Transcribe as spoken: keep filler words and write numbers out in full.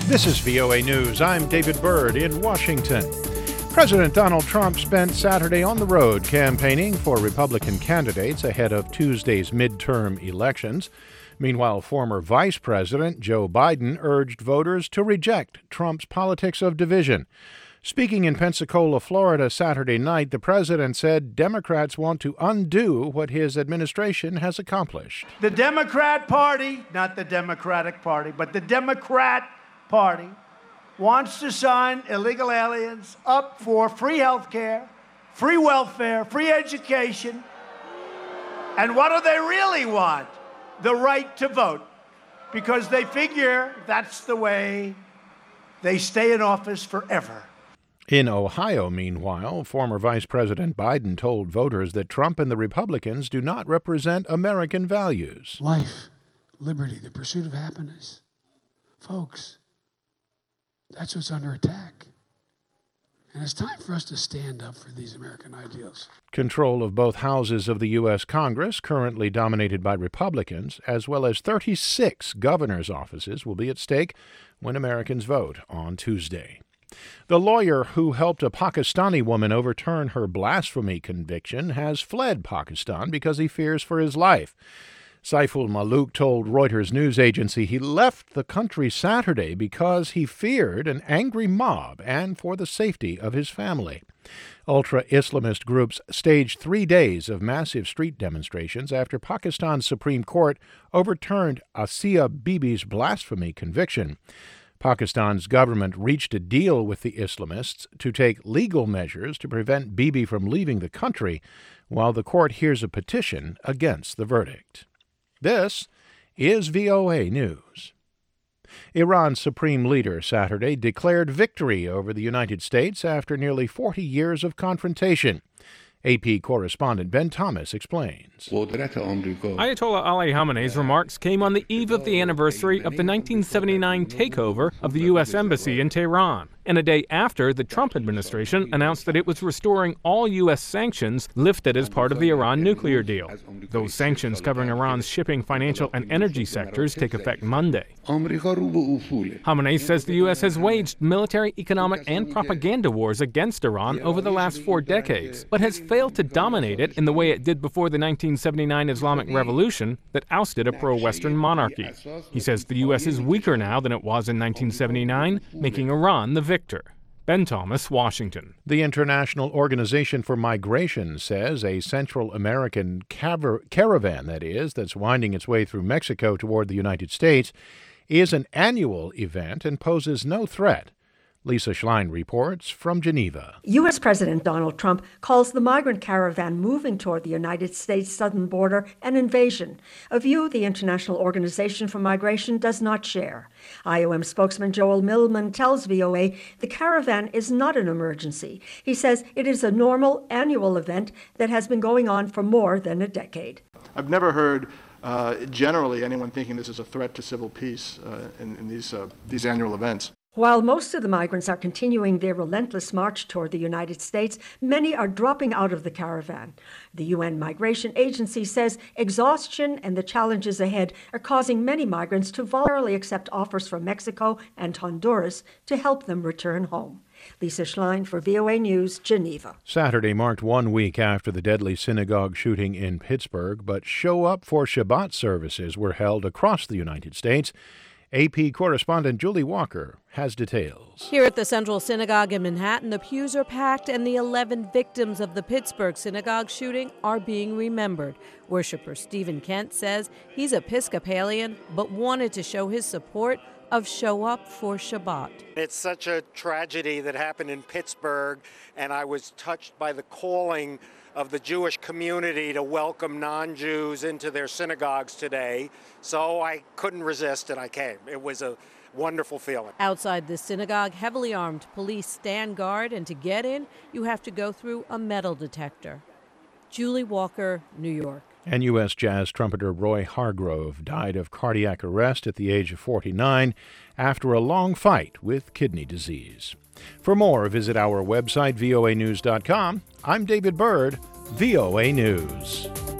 This is V O A News. I'm David Byrd in Washington. President Donald Trump spent Saturday on the road campaigning for Republican candidates ahead of Tuesday's midterm elections. Meanwhile, former Vice President Joe Biden urged voters to reject Trump's politics of division. Speaking in Pensacola, Florida, Saturday night, the president said Democrats want to undo what his administration has accomplished. The Democrat Party, not the Democratic Party, but the Democrat Party wants to sign illegal aliens up for free health care, free welfare, free education. And what do they really want? The right to vote. Because they figure that's the way they stay in office forever. In Ohio, meanwhile, former Vice President Biden told voters that Trump and the Republicans do not represent American values. Life, liberty, the pursuit of happiness. Folks, that's what's under attack. And it's time for us to stand up for these American ideals. Control of both houses of the U S Congress, currently dominated by Republicans, as well as thirty-six governor's offices, will be at stake when Americans vote on Tuesday. The lawyer who helped a Pakistani woman overturn her blasphemy conviction has fled Pakistan because he fears for his life. Saiful Malook told Reuters news agency he left the country Saturday because he feared an angry mob and for the safety of his family. Ultra-Islamist groups staged three days of massive street demonstrations after Pakistan's Supreme Court overturned Asia Bibi's blasphemy conviction. Pakistan's government reached a deal with the Islamists to take legal measures to prevent Bibi from leaving the country, while the court hears a petition against the verdict. This is V O A News. Iran's supreme leader Saturday declared victory over the United States after nearly forty years of confrontation. A P correspondent Ben Thomas explains. Ayatollah Ali Khamenei's remarks came on the eve of the anniversary of the nineteen seventy-nine takeover of the U S Embassy in Tehran, and a day after the Trump administration announced that it was restoring all U S sanctions lifted as part of the Iran nuclear deal. Those sanctions covering Iran's shipping, financial, and energy sectors take effect Monday. Khamenei says the U S has waged military, economic, and propaganda wars against Iran over the last four decades, but has failed to dominate it in the way it did before the nineteen seventy-nine Islamic Revolution that ousted a pro-Western monarchy. He says the U S is weaker now than it was in nineteen seventy-nine, making Iran the victor. Ben Thomas, Washington. The International Organization for Migration says a Central American caver- caravan, that is, that's winding its way through Mexico toward the United States, is an annual event and poses no threat. Lisa Schlein reports from Geneva. U S. President Donald Trump calls the migrant caravan moving toward the United States southern border an invasion, a view the International Organization for Migration does not share. I O M spokesman Joel Millman tells V O A the caravan is not an emergency. He says it is a normal annual event that has been going on for more than a decade. I've never heard uh, generally anyone thinking this is a threat to civil peace uh, in, in these, uh, these annual events. While most of the migrants are continuing their relentless march toward the United States, many are dropping out of the caravan. The U N Migration Agency says exhaustion and the challenges ahead are causing many migrants to voluntarily accept offers from Mexico and Honduras to help them return home. Lisa Schlein for V O A News, Geneva. Saturday marked one week after the deadly synagogue shooting in Pittsburgh, but Show Up for Shabbat services were held across the United States. A P correspondent Julie Walker has details. Here at the Central Synagogue in Manhattan, the pews are packed and the eleven victims of the Pittsburgh synagogue shooting are being remembered. Worshipper Stephen Kent says he's Episcopalian but wanted to show his support of Show Up for Shabbat. It's such a tragedy that happened in Pittsburgh, and I was touched by the calling of the Jewish community to welcome non-Jews into their synagogues today. So I couldn't resist and I came. It was a wonderful feeling. Outside the synagogue, heavily armed police stand guard, and to get in, you have to go through a metal detector. Julie Walker, New York. And U S jazz trumpeter Roy Hargrove died of cardiac arrest at the age of forty-nine after a long fight with kidney disease. For more, visit our website, V O A news dot com. I'm David Byrd, V O A News.